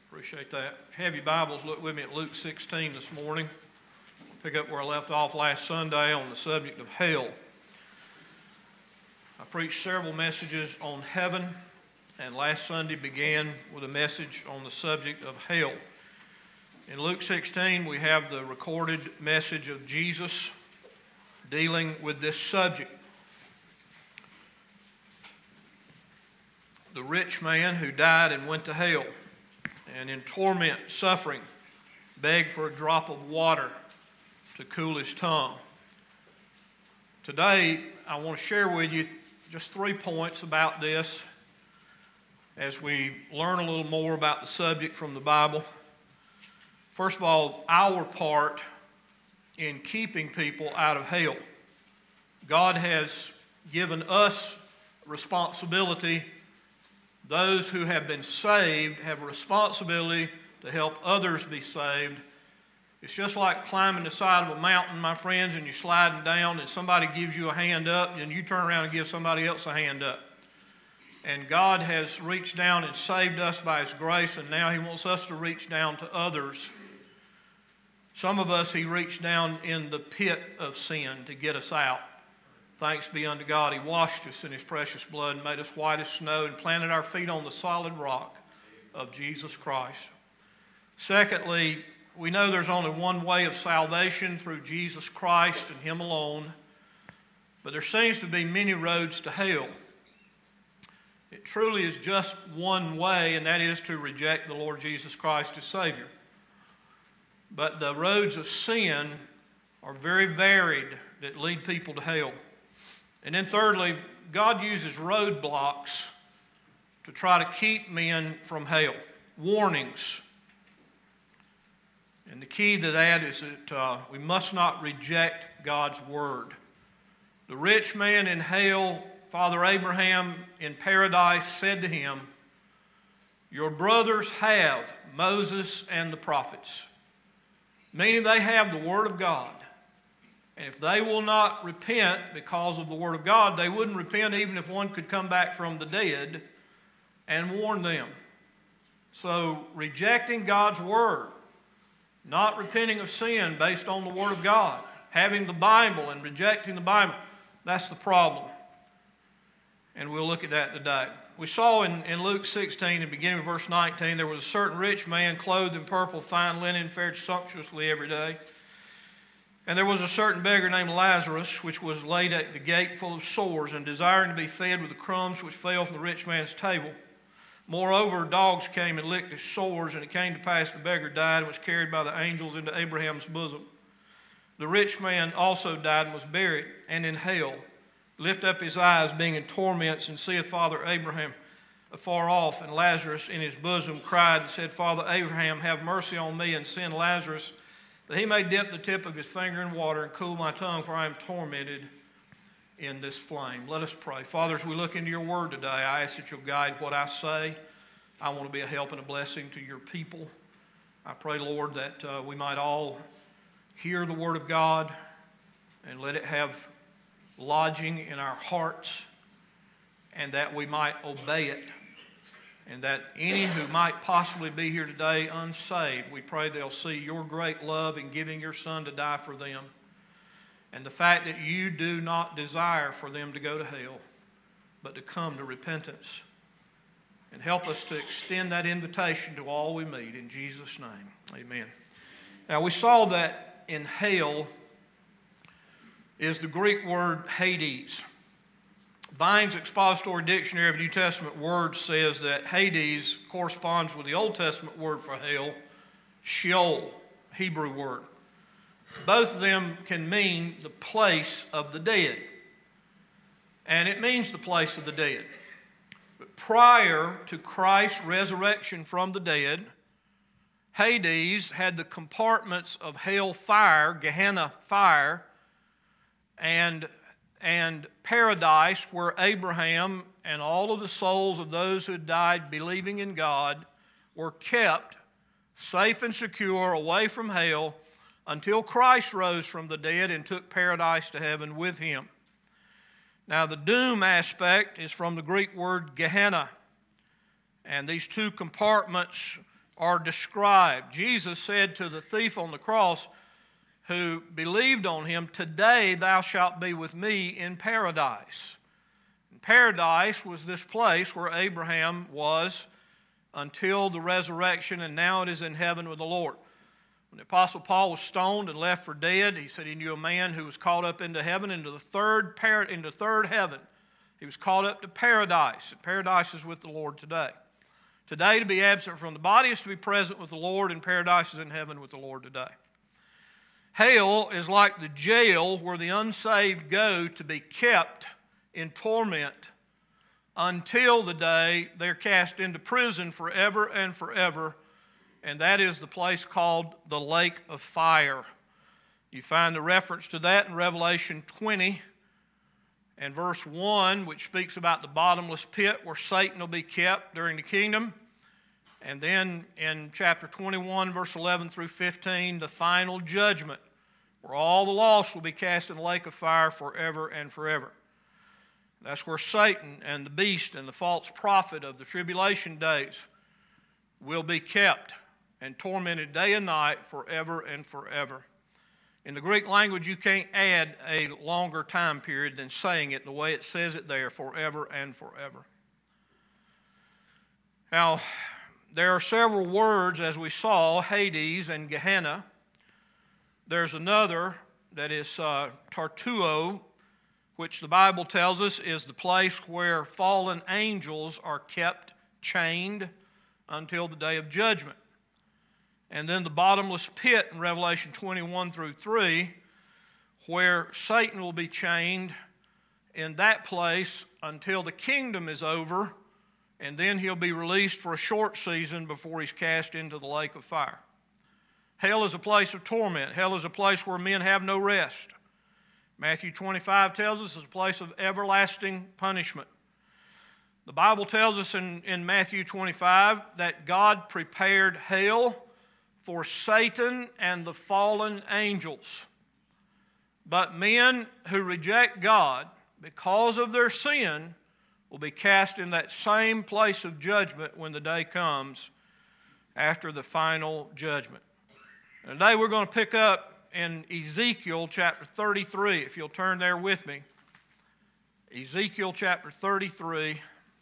Appreciate that. If you have your Bibles, look with me at Luke 16 this morning. Pick up where I left off last Sunday on the subject of hell. I preached several messages on heaven, and last Sunday began with a message on the subject of hell. In Luke 16, we have the recorded message of Jesus dealing with this subject. The rich man who died and went to hell, and in torment, suffering, begged for a drop of water to cool his tongue. Today, I want to share with you just 3 points about this as we learn a little more about the subject from the Bible. First of all, our part in keeping people out of hell. God has given us responsibility. Those who have been saved have a responsibility to help others be saved. It's just like climbing the side of a mountain, my friends, and you're sliding down and somebody gives you a hand up and you turn around and give somebody else a hand up. And God has reached down and saved us by His grace, and now He wants us to reach down to others. Some of us He reached down in the pit of sin to get us out. Thanks be unto God, He washed us in His precious blood and made us white as snow and planted our feet on the solid rock of Jesus Christ. Secondly, we know there's only one way of salvation, through Jesus Christ and Him alone. But there seems to be many roads to hell. It truly is just one way, and that is to reject the Lord Jesus Christ as Savior. But the roads of sin are very varied that lead people to hell. And then thirdly, God uses roadblocks to try to keep men from hell. Warnings. And the key to that is that we must not reject God's word. The rich man in hell, Father Abraham in paradise, said to him, "Your brothers have Moses and the prophets," meaning they have the word of God. And if they will not repent because of the word of God, they wouldn't repent even if one could come back from the dead and warn them. So rejecting God's word, not repenting of sin based on the word of God, having the Bible and rejecting the Bible, that's the problem. And we'll look at that today. We saw in Luke 16, in the beginning of verse 19, there was a certain rich man clothed in purple, fine linen, fared sumptuously every day. And there was a certain beggar named Lazarus, which was laid at the gate full of sores, and desiring to be fed with the crumbs which fell from the rich man's table. Moreover, dogs came and licked his sores, and it came to pass the beggar died and was carried by the angels into Abraham's bosom. The rich man also died and was buried, and in hell lift up his eyes, being in torments, and seeth Father Abraham afar off, and Lazarus in his bosom, cried and said, Father Abraham, have mercy on me, and send Lazarus, that he may dip the tip of his finger in water and cool my tongue, for I am tormented in this flame. Let us pray. Father, as we look into your word today, I ask that you'll guide what I say. I want to be a help and a blessing to your people. I pray, Lord, that we might all hear the word of God and let it have lodging in our hearts, and that we might obey it. And that any who might possibly be here today unsaved, we pray they'll see your great love in giving your Son to die for them. And the fact that you do not desire for them to go to hell, but to come to repentance. And help us to extend that invitation to all we meet. In Jesus' name, amen. Now we saw that in hell is the Greek word Hades. Vine's Expository Dictionary of New Testament Words says that Hades corresponds with the Old Testament word for hell, Sheol, Hebrew word. Both of them can mean the place of the dead. And it means the place of the dead. But prior to Christ's resurrection from the dead, Hades had the compartments of hell fire, Gehenna fire, and paradise, where Abraham and all of the souls of those who had died believing in God were kept safe and secure away from hell until Christ rose from the dead and took paradise to heaven with him. Now the doom aspect is from the Greek word Gehenna, and these two compartments are described. Jesus said to the thief on the cross who believed on him, "Today thou shalt be with me in paradise." And paradise was this place where Abraham was until the resurrection, and now it is in heaven with the Lord. When the Apostle Paul was stoned and left for dead, he said he knew a man who was caught up into heaven, into third heaven. He was caught up to paradise, and paradise is with the Lord today. Today, to be absent from the body is to be present with the Lord, and paradise is in heaven with the Lord today. Hell is like the jail where the unsaved go to be kept in torment until the day they're cast into prison forever and forever, and that is the place called the lake of fire. You find the reference to that in Revelation 20 and verse 1, which speaks about the bottomless pit where Satan will be kept during the kingdom. And then in chapter 21, verse 11 through 15, the final judgment, where all the lost will be cast in the lake of fire forever and forever. That's where Satan and the beast and the false prophet of the tribulation days will be kept and tormented day and night forever and forever. In the Greek language, you can't add a longer time period than saying it the way it says it there, forever and forever. Now, there are several words, as we saw, Hades and Gehenna. There's another that is Tartuo, which the Bible tells us is the place where fallen angels are kept chained until the day of judgment. And then the bottomless pit in Revelation 21 through 3, where Satan will be chained in that place until the kingdom is over, and then he'll be released for a short season before he's cast into the lake of fire. Hell is a place of torment. Hell is a place where men have no rest. Matthew 25 tells us it's a place of everlasting punishment. The Bible tells us in Matthew 25 that God prepared hell for Satan and the fallen angels. But men who reject God because of their sin will be cast in that same place of judgment when the day comes after the final judgment. And today we're going to pick up in Ezekiel chapter 33, if you'll turn there with me. Ezekiel chapter 33.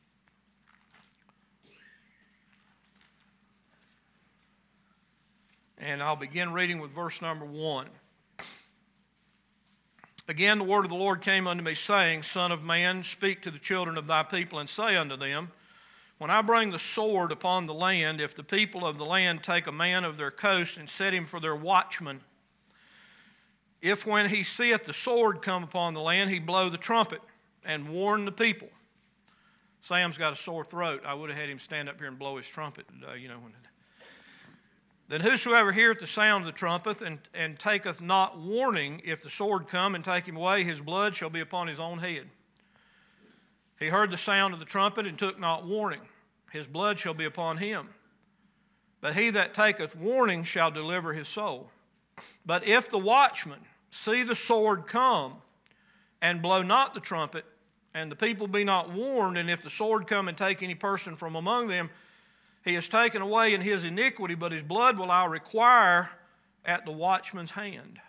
And I'll begin reading with verse number 1. Again, the word of the Lord came unto me, saying, Son of man, speak to the children of thy people, and say unto them, When I bring the sword upon the land, if the people of the land take a man of their coast and set him for their watchman, if when he seeth the sword come upon the land, he blow the trumpet and warn the people. Sam's got a sore throat. I would have had him stand up here and blow his trumpet today, Then whosoever heareth the sound of the trumpet and taketh not warning, if the sword come and take him away, his blood shall be upon his own head. He heard the sound of the trumpet and took not warning. His blood shall be upon him. But he that taketh warning shall deliver his soul. But if the watchman see the sword come and blow not the trumpet, and the people be not warned, and if the sword come and take any person from among them, he is taken away in his iniquity, but his blood will I require at the watchman's hand.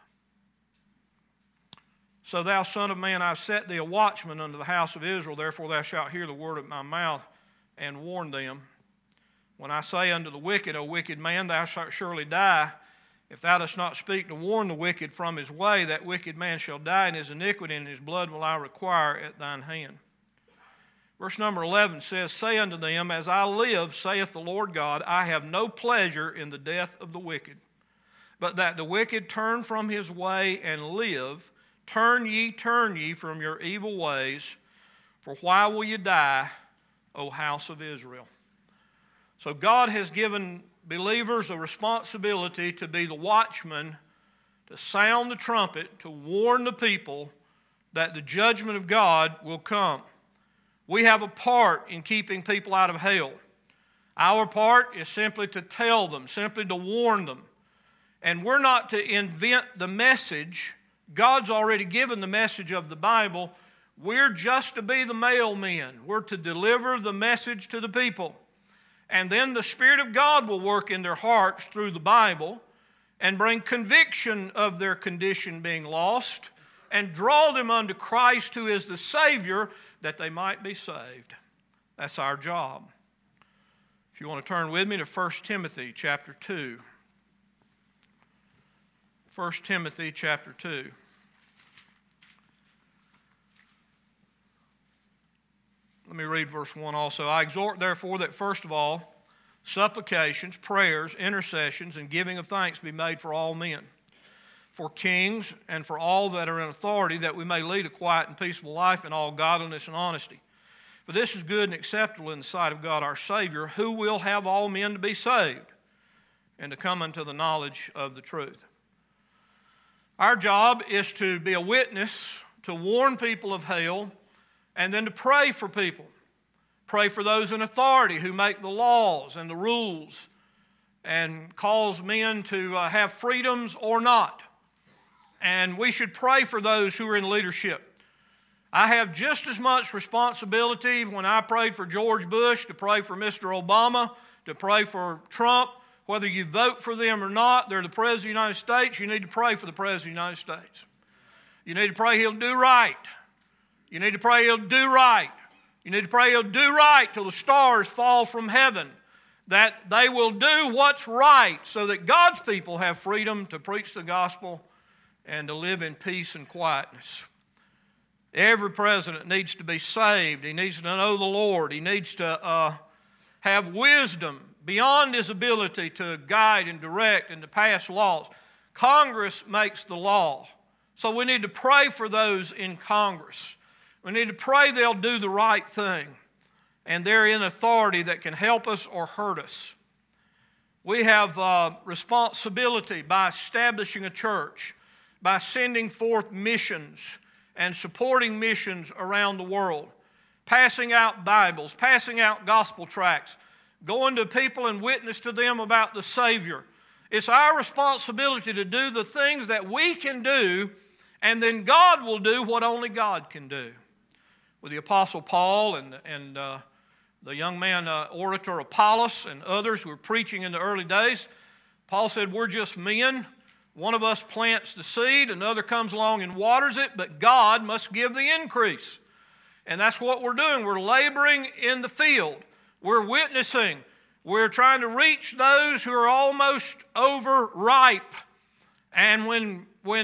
So thou, son of man, I have set thee a watchman unto the house of Israel. Therefore thou shalt hear the word of my mouth and warn them. When I say unto the wicked, O wicked man, thou shalt surely die. If thou dost not speak to warn the wicked from his way, that wicked man shall die in his iniquity, and his blood will I require at thine hand. Verse number 11 says, Say unto them, As I live, saith the Lord God, I have no pleasure in the death of the wicked, but that the wicked turn from his way and live. Turn ye from your evil ways, for why will you die, O house of Israel? So God has given believers a responsibility to be the watchman, to sound the trumpet, to warn the people that the judgment of God will come. We have a part in keeping people out of hell. Our part is simply to tell them, simply to warn them. And we're not to invent the message. God's already given the message of the Bible. We're just to be the mailmen. We're to deliver the message to the people. And then the Spirit of God will work in their hearts through the Bible and bring conviction of their condition being lost and draw them unto Christ, who is the Savior, that they might be saved. That's our job. If you want to turn with me to 1 Timothy chapter 2. 1 Timothy chapter 2. Let me read verse 1 also. I exhort therefore that first of all, supplications, prayers, intercessions, and giving of thanks be made for all men, for kings and for all that are in authority, that we may lead a quiet and peaceable life in all godliness and honesty. For this is good and acceptable in the sight of God our Savior, who will have all men to be saved and to come unto the knowledge of the truth. Our job is to be a witness, to warn people of hell, and then to pray for people. Pray for those in authority who make the laws and the rules and cause men to have freedoms or not. And we should pray for those who are in leadership. I have just as much responsibility when I prayed for George Bush to pray for Mr. Obama, to pray for Trump. Whether you vote for them or not, they're the President of the United States. You need to pray for the President of the United States. You need to pray he'll do right. You need to pray he'll do right. You need to pray he'll do right till the stars fall from heaven, that they will do what's right so that God's people have freedom to preach the gospel and to live in peace and quietness. Every president needs to be saved. He needs to know the Lord. He needs to have wisdom beyond his ability to guide and direct and to pass laws. Congress makes the law. So we need to pray for those in Congress. We need to pray they'll do the right thing and they're in authority that can help us or hurt us. We have responsibility by establishing a church, by sending forth missions and supporting missions around the world, passing out Bibles, passing out gospel tracts, going to people and witness to them about the Savior. It's our responsibility to do the things that we can do, and then God will do what only God can do. With the Apostle Paul and the young man orator Apollos and others who were preaching in the early days, Paul said, we're just men. One of us plants the seed, another comes along and waters it, but God must give the increase. And that's what we're doing. We're laboring in the field. We're witnessing. We're trying to reach those who are almost overripe. And when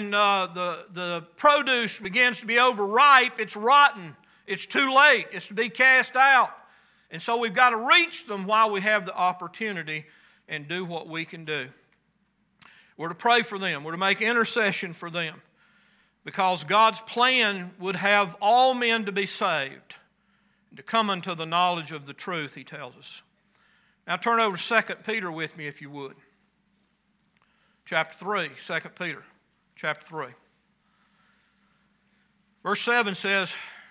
the produce begins to be overripe, it's rotten. It's too late. It's to be cast out. And so we've got to reach them while we have the opportunity and do what we can do. We're to pray for them. We're to make intercession for them, because God's plan would have all men to be saved and to come unto the knowledge of the truth, he tells us. Now turn over to 2 Peter with me, if you would. Chapter 3, 2 Peter, chapter 3. Verse 7 says,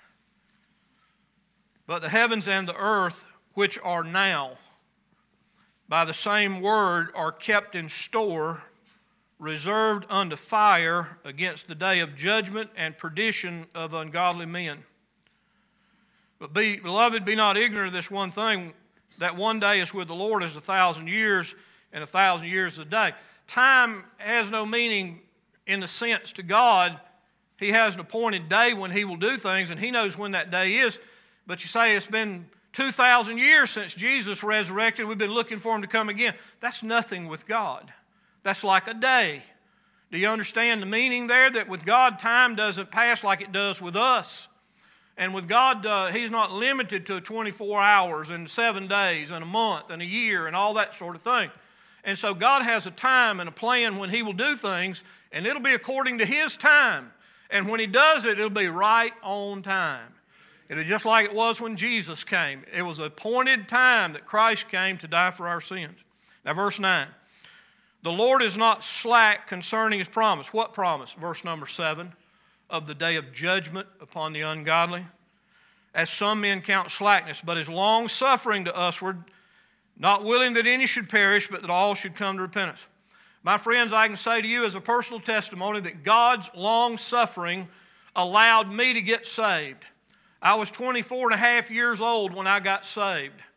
but the heavens and the earth, which are now, by the same word are kept in store, reserved unto fire against the day of judgment and perdition of ungodly men. But beloved, be not ignorant of this one thing, that one day is with the Lord as 1,000 years, and 1,000 years a day. Time has no meaning in the sense to God. He has an appointed day when he will do things, and he knows when that day is. But you say it's been 2,000 years since Jesus resurrected. We've been looking for him to come again. That's nothing with God. That's like a day. Do you understand the meaning there? That with God, time doesn't pass like it does with us. And with God, he's not limited to 24 hours and 7 days and a month and a year and all that sort of thing. And so God has a time and a plan when he will do things, and it'll be according to his time. And when he does it, it'll be right on time. It'll be just like it was when Jesus came. It was an appointed time that Christ came to die for our sins. Now verse 9. The Lord is not slack concerning his promise. What promise? Verse number 7. Of the day of judgment upon the ungodly. As some men count slackness, but is long-suffering to usward, not willing that any should perish, but that all should come to repentance. My friends, I can say to you as a personal testimony that God's long-suffering allowed me to get saved. I was 24 and a half years old when I got saved.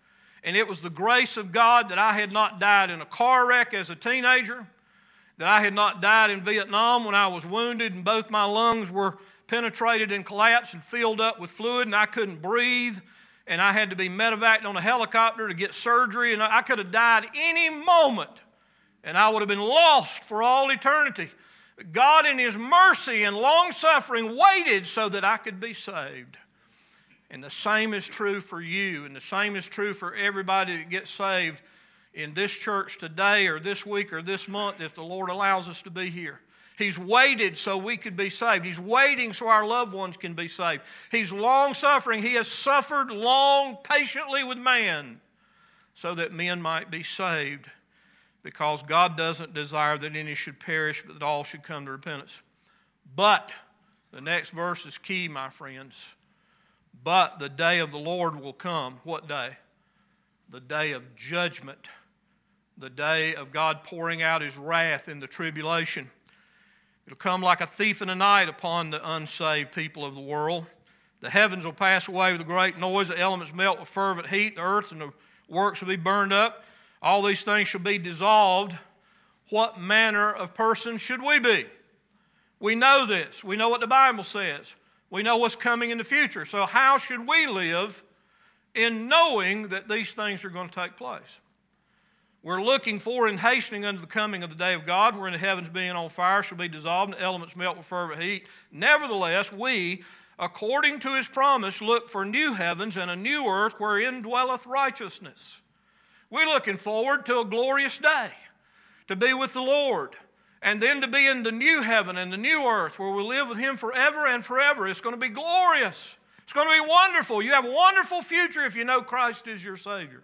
And it was the grace of God that I had not died in a car wreck as a teenager, that I had not died in Vietnam when I was wounded and both my lungs were penetrated and collapsed and filled up with fluid and I couldn't breathe and I had to be medevaced on a helicopter to get surgery, and I could have died any moment and I would have been lost for all eternity. God in His mercy and long-suffering waited so that I could be saved. And the same is true for you, and the same is true for everybody that gets saved in this church today or this week or this month if the Lord allows us to be here. He's waited so we could be saved. He's waiting so our loved ones can be saved. He's long-suffering. He has suffered long, patiently with man so that men might be saved, because God doesn't desire that any should perish, but that all should come to repentance. But, the next verse is key, my friends. But the day of the Lord will come. What day? The day of judgment. The day of God pouring out His wrath in the tribulation. It'll come like a thief in the night upon the unsaved people of the world. The heavens will pass away with a great noise. The elements melt with fervent heat. The earth and the works will be burned up. All these things shall be dissolved. What manner of person should we be? We know this. We know what the Bible says. We know what's coming in the future. So how should we live in knowing that these things are going to take place? We're looking for and hastening unto the coming of the day of God, wherein the heavens being on fire shall be dissolved, and the elements melt with fervent heat. Nevertheless, we, according to His promise, look for new heavens and a new earth wherein dwelleth righteousness. We're looking forward to a glorious day, to be with the Lord, and then to be in the new heaven and the new earth where we live with Him forever and forever. It's going to be glorious. It's going to be wonderful. You have a wonderful future if you know Christ is your Savior.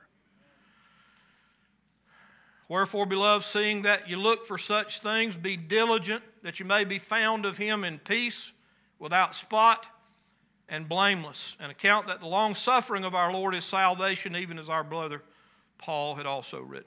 Wherefore, beloved, seeing that you look for such things, be diligent that you may be found of Him in peace, without spot and blameless, and account that the long suffering of our Lord is salvation, even as our brother Paul had also written.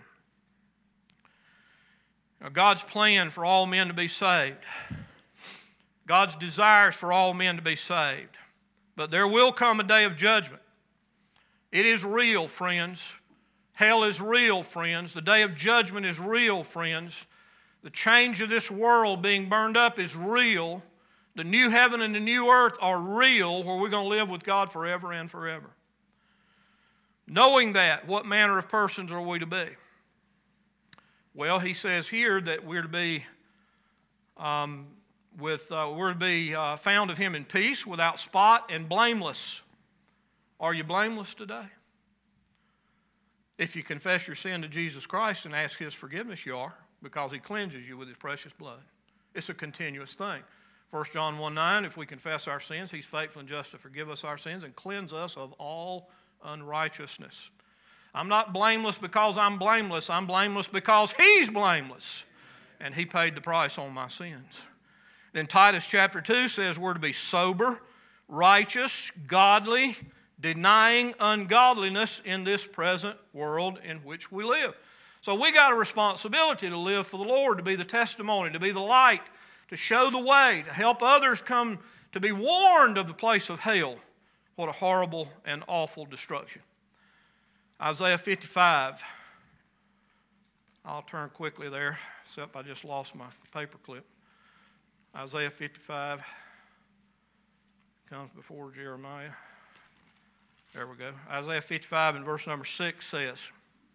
Now, God's plan for all men to be saved. God's desires for all men to be saved. But there will come a day of judgment. It is real, friends. Hell is real, friends. The day of judgment is real, friends. The change of this world being burned up is real. The new heaven and the new earth are real, where we're going to live with God forever and forever. Knowing that, what manner of persons are we to be? Well, he says here that we're to be found of Him in peace, without spot and blameless. Are you blameless today? If you confess your sin to Jesus Christ and ask His forgiveness, you are, because He cleanses you with His precious blood. It's a continuous thing. 1 John 1:9, if we confess our sins, He's faithful and just to forgive us our sins and cleanse us of all unrighteousness. I'm not blameless because I'm blameless. I'm blameless because He's blameless, and He paid the price on my sins. Then Titus chapter 2 says we're to be sober, righteous, godly, denying ungodliness in this present world in which we live. So we got a responsibility to live for the Lord, to be the testimony, to be the light, to show the way, to help others come to be warned of the place of hell. What a horrible and awful destruction. Isaiah 55. I'll turn quickly there, except I just lost my paper clip. Isaiah 55 comes before Jeremiah. There we go. Isaiah 55 and verse number 6 says,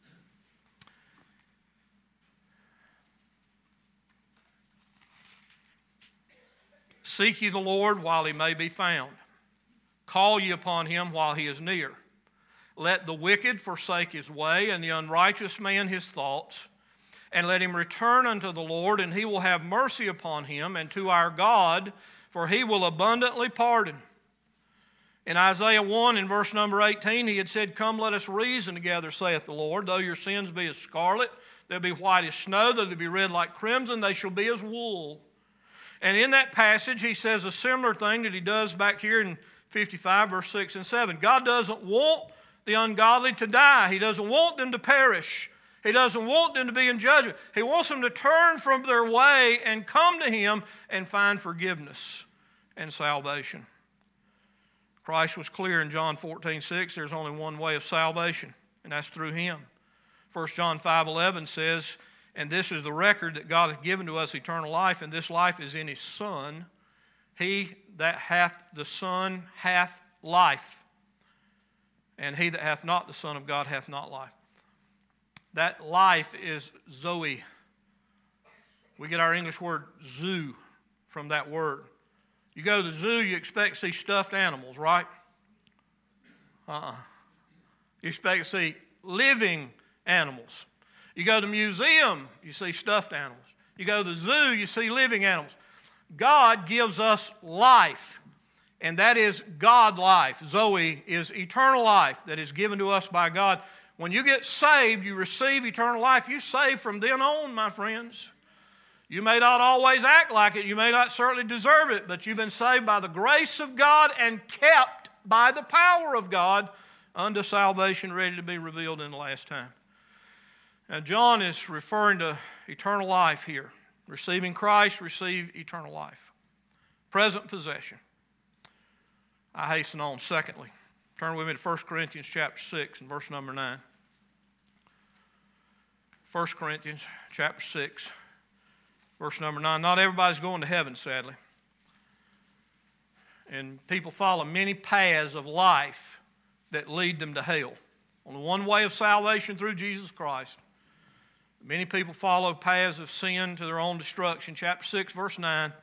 "Seek ye the Lord while He may be found. Call ye upon Him while He is near. Let the wicked forsake his way, and the unrighteous man his thoughts. And let him return unto the Lord, and He will have mercy upon him, and to our God, for He will abundantly pardon." In Isaiah 1 in verse number 18, He had said, "Come, let us reason together, saith the Lord. Though your sins be as scarlet, they'll be white as snow. Though they be red like crimson, they shall be as wool." And in that passage, He says a similar thing that He does back here in 55, verse 6 and 7. God doesn't want the ungodly to die. He doesn't want them to perish. He doesn't want them to be in judgment. He wants them to turn from their way and come to Him and find forgiveness and salvation. Christ was clear in John 14:6, there's only one way of salvation. and that's through him. 1 John 5:11 says, and this is the record that God hath given to us eternal life, and this life is in his Son. He that hath the Son hath life, and he that hath not the Son of God hath not life. That life is Zoe. We get our English word zoo from that word. You go to the zoo, you expect to see stuffed animals, right? You expect to see living animals. You go to the museum, you see stuffed animals. You go to the zoo, you see living animals. God gives us life, and that is God life. Zoe is eternal life that is given to us by God. When you get saved, you receive eternal life. You're saved from then on, my friends. You may not always act like it. You may not certainly deserve it, but you've been saved by the grace of God and kept by the power of God unto salvation ready to be revealed in the last time. Now, John is referring to eternal life here. Receiving Christ, receive eternal life. Present possession. I hasten on. Secondly, turn with me to 1 Corinthians chapter 6 and verse number 9. 1 Corinthians chapter 6, verse number 9. Not everybody's going to heaven, sadly. And people follow many paths of life that lead them to hell. Only one way of salvation through Jesus Christ. Many people follow paths of sin to their own destruction. Chapter 6, verse 9.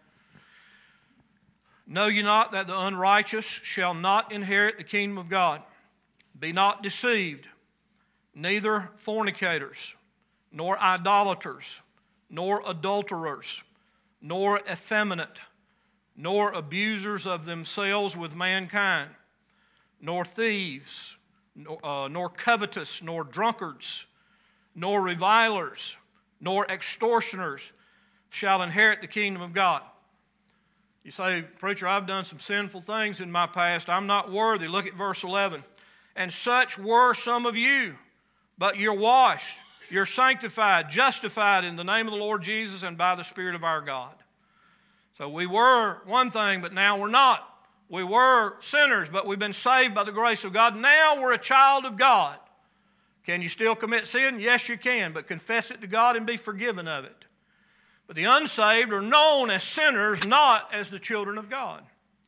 Know ye not that the unrighteous shall not inherit the kingdom of God? Be not deceived, neither fornicators, nor idolaters, nor adulterers, nor effeminate, nor abusers of themselves with mankind, nor thieves, nor covetous, nor drunkards, nor revilers, nor extortioners shall inherit the kingdom of God. You say, preacher, I've done some sinful things in my past. I'm not worthy. Look at verse 11. And such were some of you, but you're washed, you're sanctified, justified in the name of the Lord Jesus and by the Spirit of our God. So we were one thing, but now we're not. We were sinners, but we've been saved by the grace of God. Now we're a child of God. Can you still commit sin? Yes, you can, but confess it to God and be forgiven of it. But the unsaved are known as sinners, not as the children of God.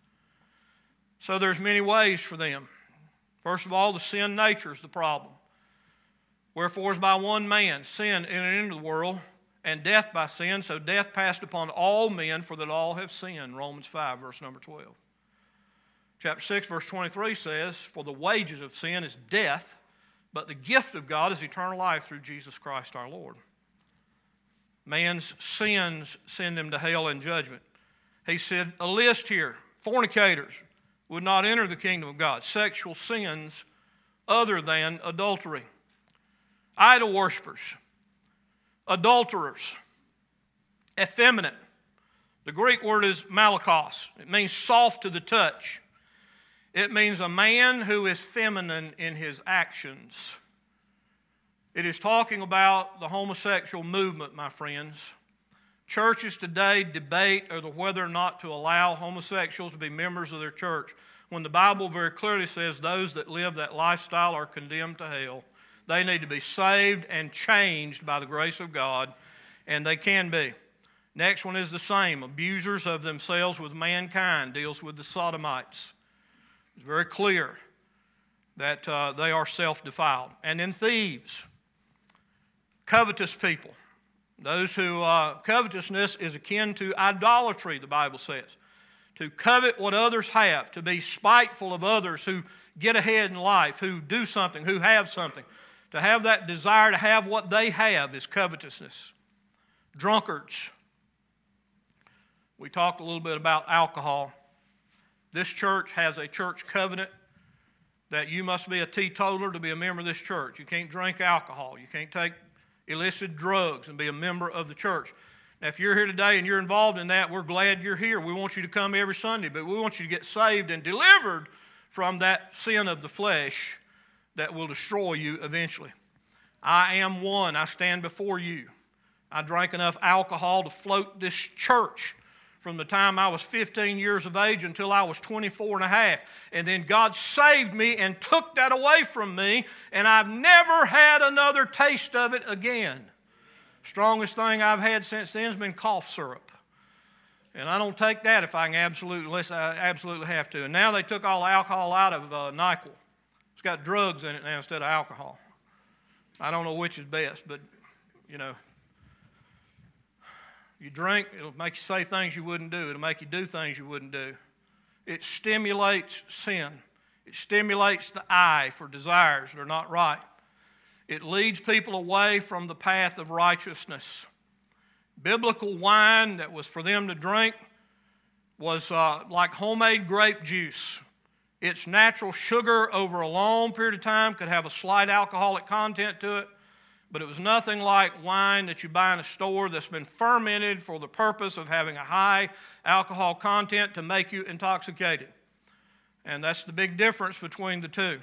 So there's many ways for them. First of all, the sin nature is the problem. Wherefore, as by one man sin entered into the world, and death by sin, so death passed upon all men, for that all have sinned. Romans 5, verse number 12. Chapter 6, verse 23 says, for the wages of sin is death, but the gift of God is eternal life through Jesus Christ our Lord. Man's sins send him to hell and judgment. He said a list here. Fornicators would not enter the kingdom of God. Sexual sins other than adultery. Idol worshipers. Adulterers. Effeminate. The Greek word is malakos. It means soft to the touch. It means a man who is feminine in his actions. It is talking about the homosexual movement, my friends. Churches today debate over whether or not to allow homosexuals to be members of their church, when the Bible very clearly says those that live that lifestyle are condemned to hell. They need to be saved and changed by the grace of God, and they can be. Next one is the same. Abusers of themselves with mankind deals with the sodomites. It's very clear that they are self-defiled. And then thieves, covetous people. Those who, covetousness is akin to idolatry, the Bible says. To covet what others have, to be spiteful of others who get ahead in life, who do something, who have something. To have that desire to have what they have is covetousness. Drunkards. We talked a little bit about alcohol. This church has a church covenant that you must be a teetotaler to be a member of this church. You can't drink alcohol. You can't take illicit drugs and be a member of the church. Now, if you're here today and you're involved in that, we're glad you're here. We want you to come every Sunday, but we want you to get saved and delivered from that sin of the flesh that will destroy you eventually. I am one. I stand before you. I drank enough alcohol to float this church from the time I was 15 years of age until I was 24 and a half. And then God saved me and took that away from me, and I've never had another taste of it again. Strongest thing I've had since then has been cough syrup. And I don't take that if I can unless I absolutely have to. And now they took all the alcohol out of NyQuil. It's got drugs in it now instead of alcohol. I don't know which is best, but, you know, you drink, it'll make you say things you wouldn't do. It'll make you do things you wouldn't do. It stimulates sin. It stimulates the eye for desires that are not right. It leads people away from the path of righteousness. Biblical wine that was for them to drink was like homemade grape juice. Its natural sugar over a long period of time could have a slight alcoholic content to it, but it was nothing like wine that you buy in a store that's been fermented for the purpose of having a high alcohol content to make you intoxicated. And that's the big difference between the two.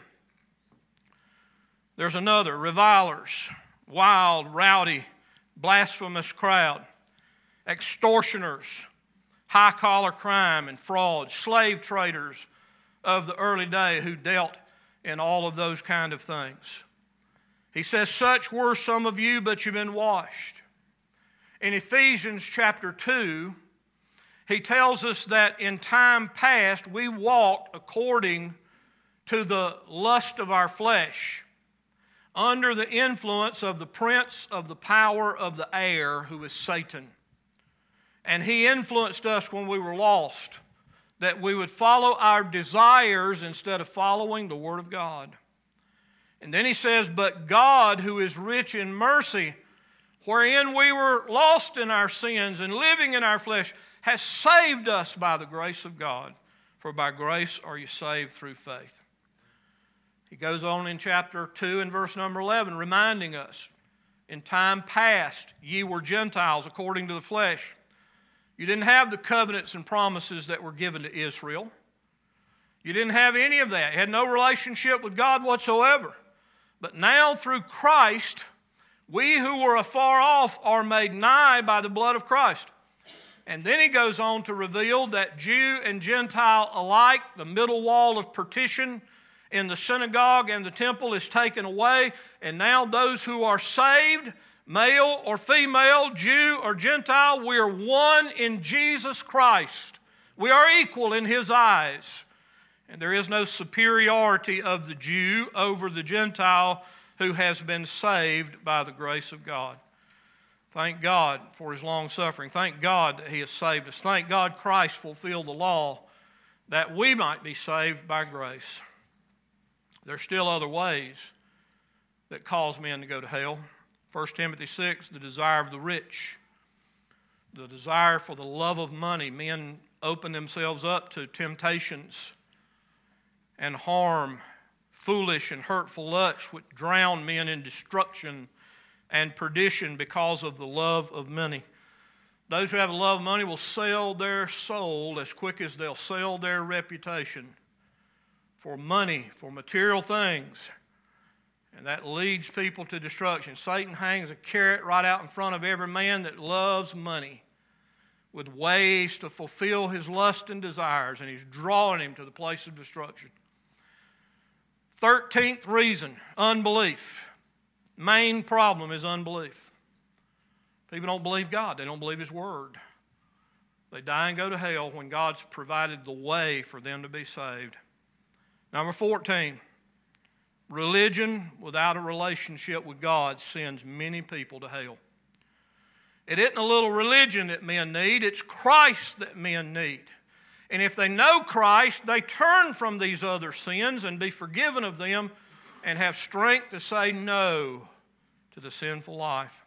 There's another, revilers, wild, rowdy, blasphemous crowd, extortioners, high-collar crime and fraud, slave traders of the early day who dealt in all of those kind of things. He says, such were some of you, but you've been washed. In Ephesians chapter 2, he tells us that in time past we walked according to the lust of our flesh, under the influence of the prince of the power of the air, who is Satan. And he influenced us when we were lost, that we would follow our desires instead of following the Word of God. And then he says, but God, who is rich in mercy, wherein we were lost in our sins and living in our flesh, has saved us by the grace of God. For by grace are you saved through faith. He goes on in chapter 2 and verse number 11, reminding us, in time past ye were Gentiles according to the flesh. You didn't have the covenants and promises that were given to Israel. You didn't have any of that. You had no relationship with God whatsoever. But now through Christ, we who were afar off are made nigh by the blood of Christ. And then he goes on to reveal that Jew and Gentile alike, the middle wall of partition in the synagogue and the temple is taken away. And now those who are saved, male or female, Jew or Gentile, we are one in Jesus Christ. We are equal in His eyes. And there is no superiority of the Jew over the Gentile who has been saved by the grace of God. Thank God for His long suffering. Thank God that He has saved us. Thank God Christ fulfilled the law that we might be saved by grace. There's still other ways that cause men to go to hell. 1 Timothy 6, the desire of the rich, the desire for the love of money. Men open themselves up to temptations and harm, foolish and hurtful lusts which drown men in destruction and perdition because of the love of money. Those who have a love of money will sell their soul as quick as they'll sell their reputation for money, for material things. And that leads people to destruction. Satan hangs a carrot right out in front of every man that loves money with ways to fulfill his lust and desires, and he's drawing him to the place of destruction. 13th reason, unbelief. Main problem is unbelief. People don't believe God. They don't believe His Word. They die and go to hell when God's provided the way for them to be saved. Number 14, religion without a relationship with God sends many people to hell. It isn't a little religion that men need, it's Christ that men need. And if they know Christ, they turn from these other sins and be forgiven of them and have strength to say no to the sinful life.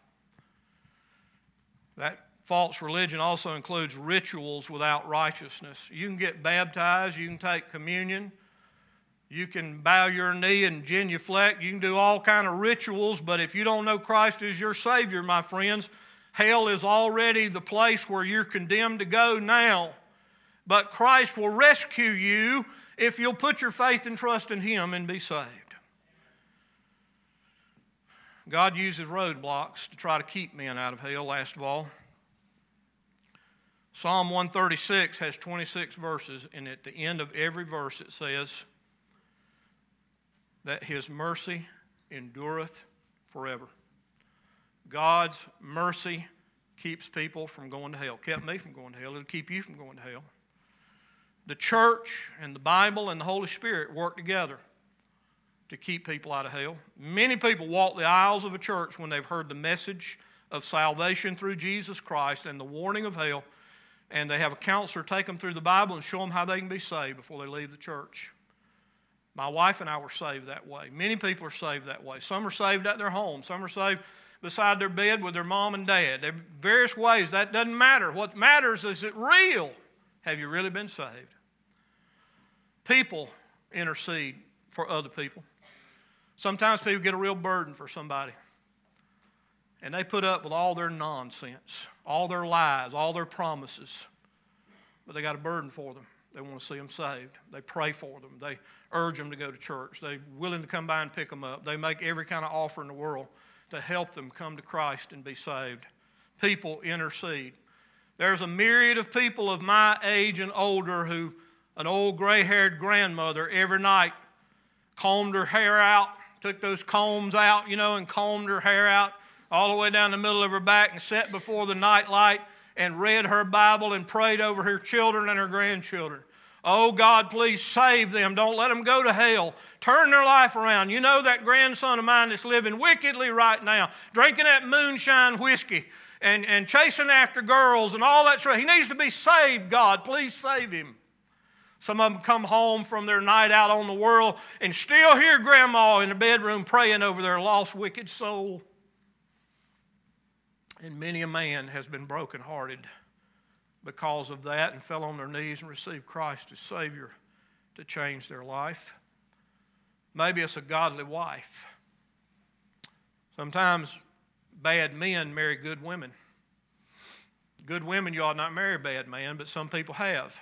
That false religion also includes rituals without righteousness. You can get baptized, you can take communion, you can bow your knee and genuflect, you can do all kind of rituals, but if you don't know Christ as your Savior, my friends, hell is already the place where you're condemned to go now. But Christ will rescue you if you'll put your faith and trust in Him and be saved. God uses roadblocks to try to keep men out of hell, last of all. Psalm 136 has 26 verses, and at the end of every verse it says that His mercy endureth forever. God's mercy keeps people from going to hell. Kept me from going to hell. It'll keep you from going to hell. The church and the Bible and the Holy Spirit work together to keep people out of hell. Many people walk the aisles of a church when they've heard the message of salvation through Jesus Christ and the warning of hell, and they have a counselor take them through the Bible and show them how they can be saved before they leave the church. My wife and I were saved that way. Many people are saved that way. Some are saved at their home. Some are saved beside their bed with their mom and dad. There are various ways. That doesn't matter. What matters is it real. Have you really been saved? People intercede for other people. Sometimes people get a real burden for somebody. And they put up with all their nonsense, all their lies, all their promises. But they got a burden for them. They want to see them saved. They pray for them. They urge them to go to church. They're willing to come by and pick them up. They make every kind of offer in the world to help them come to Christ and be saved. People intercede. There's a myriad of people of my age and older who, an old gray-haired grandmother, every night combed her hair out, took those combs out, and combed her hair out all the way down the middle of her back and sat before the night light and read her Bible and prayed over her children and her grandchildren. Oh, God, please save them. Don't let them go to hell. Turn their life around. You know that grandson of mine that's living wickedly right now, drinking that moonshine whiskey and chasing after girls and all that stuff. He needs to be saved, God. Please save him. Some of them come home from their night out on the world and still hear Grandma in the bedroom praying over their lost, wicked soul. And many a man has been brokenhearted because of that and fell on their knees and received Christ as Savior to change their life. Maybe it's a godly wife. Sometimes bad men marry good women. Good women, you ought not marry a bad man, but some people have.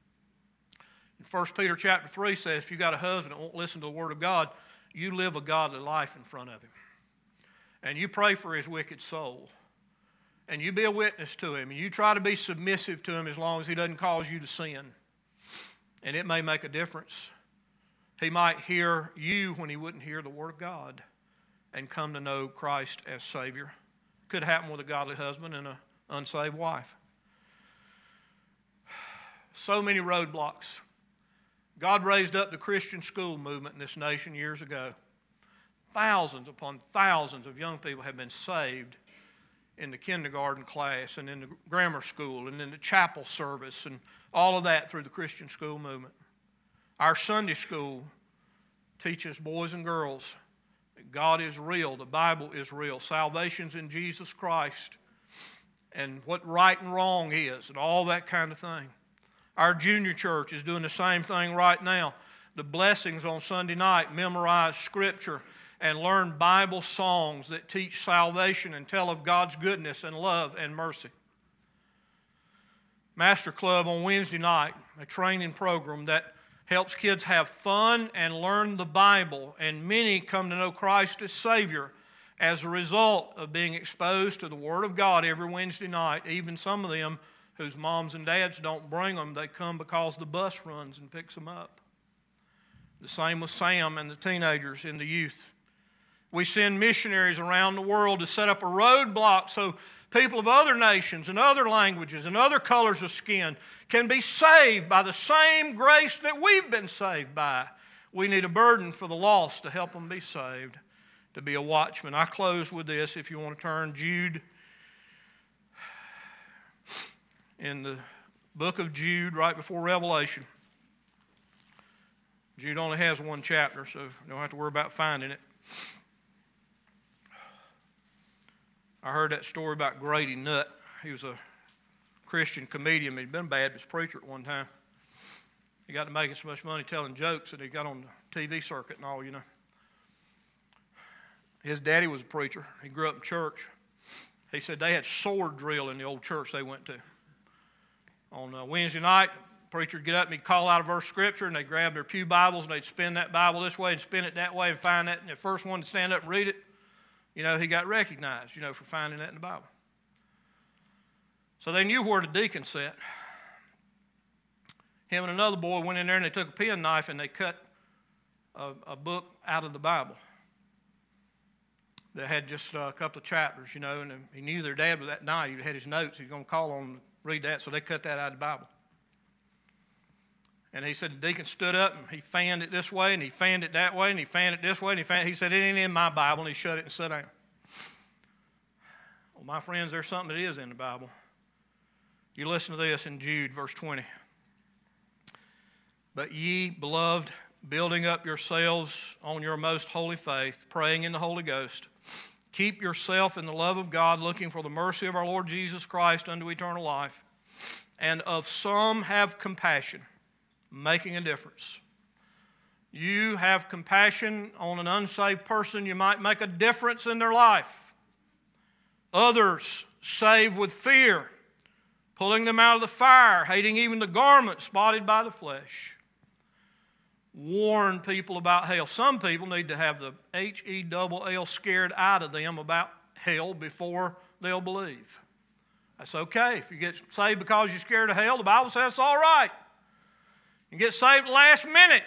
1 Peter chapter 3 says, if you got a husband that won't listen to the Word of God, you live a godly life in front of him. And you pray for his wicked soul. And you be a witness to him. And you try to be submissive to him as long as he doesn't cause you to sin. And it may make a difference. He might hear you when he wouldn't hear the Word of God and come to know Christ as Savior. Could happen with a godly husband and an unsaved wife. So many roadblocks. God raised up the Christian school movement in this nation years ago. Thousands upon thousands of young people have been saved in the kindergarten class and in the grammar school and in the chapel service and all of that through the Christian school movement. Our Sunday school teaches boys and girls that God is real, the Bible is real, salvation's in Jesus Christ, and what right and wrong is and all that kind of thing. Our junior church is doing the same thing right now. The blessings on Sunday night, memorize Scripture and learn Bible songs that teach salvation and tell of God's goodness and love and mercy. Master Club on Wednesday night, a training program that helps kids have fun and learn the Bible, and many come to know Christ as Savior as a result of being exposed to the Word of God every Wednesday night. Even some of them whose moms and dads don't bring them, they come because the bus runs and picks them up. The same with Sam and the teenagers and the youth. We send missionaries around the world to set up a roadblock so people of other nations and other languages and other colors of skin can be saved by the same grace that we've been saved by. We need a burden for the lost to help them be saved, to be a watchman. I close with this, if you want to turn. Jude. In the book of Jude, right before Revelation. Jude only has one chapter, so you don't have to worry about finding it. I heard that story about Grady Nutt. He was a Christian comedian. He'd been a Baptist preacher at one time. He got to making so much money telling jokes that he got on the TV circuit and all, His daddy was a preacher. He grew up in church. He said they had sword drill in the old church they went to. On Wednesday night, the preacher would get up and he'd call out a verse of Scripture, and they'd grab their pew Bibles and they'd spin that Bible this way and spin it that way and find that. And the first one to stand up and read it, he got recognized, for finding that in the Bible. So they knew where the deacon sat. Him and another boy went in there and they took a penknife and they cut a book out of the Bible that had just a couple of chapters, you know, and he knew their dad was that night. He had his notes. He was going to call on them to read that, so they cut that out of the Bible. And he said the deacon stood up and he fanned it this way and he fanned it that way and he fanned it this way and he said, it ain't in my Bible, and he shut it and sat down. Well, my friends, there's something that is in the Bible. You listen to this in Jude, verse 20. But ye, beloved, building up yourselves on your most holy faith, praying in the Holy Ghost, keep yourself in the love of God, looking for the mercy of our Lord Jesus Christ unto eternal life. And of some have compassion, making a difference. You have compassion on an unsaved person, you might make a difference in their life. Others save with fear, pulling them out of the fire, hating even the garment spotted by the flesh. Warn people about hell. Some people need to have the H-E-double-L scared out of them about hell before they'll believe. That's okay. If you get saved because you're scared of hell, the Bible says it's all right. You get saved last minute.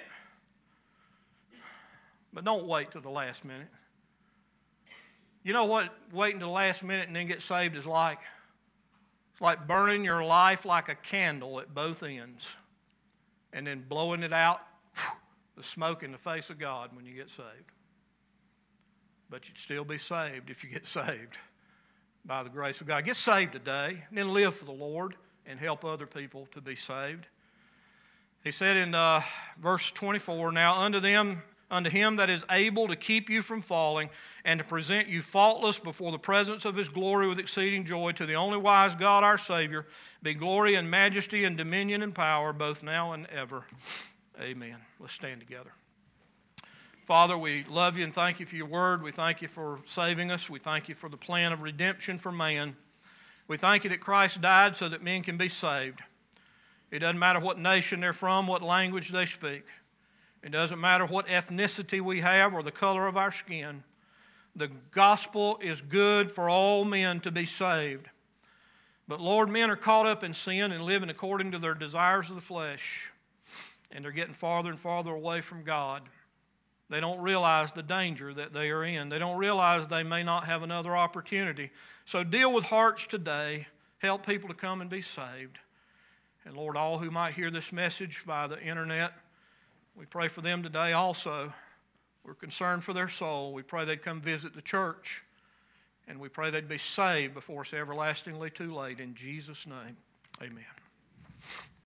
But don't wait till the last minute. You know what waiting till the last minute and then get saved is like? It's like burning your life like a candle at both ends and then blowing it out, the smoke in the face of God when you get saved. But you'd still be saved if you get saved by the grace of God. Get saved today and then live for the Lord and help other people to be saved. He said in verse 24, now unto him that is able to keep you from falling and to present you faultless before the presence of his glory with exceeding joy, to the only wise God our Savior, be glory and majesty and dominion and power both now and ever. Amen. Let's stand together. Father, we love you and thank you for your word. We thank you for saving us. We thank you for the plan of redemption for man. We thank you that Christ died so that men can be saved. It doesn't matter what nation they're from, what language they speak. It doesn't matter what ethnicity we have or the color of our skin. The gospel is good for all men to be saved. But Lord, men are caught up in sin and living according to their desires of the flesh. And they're getting farther and farther away from God. They don't realize the danger that they are in. They don't realize they may not have another opportunity. So deal with hearts today. Help people to come and be saved. And Lord, all who might hear this message by the internet, we pray for them today also. We're concerned for their soul. We pray they'd come visit the church. And we pray they'd be saved before it's everlastingly too late. In Jesus' name, amen.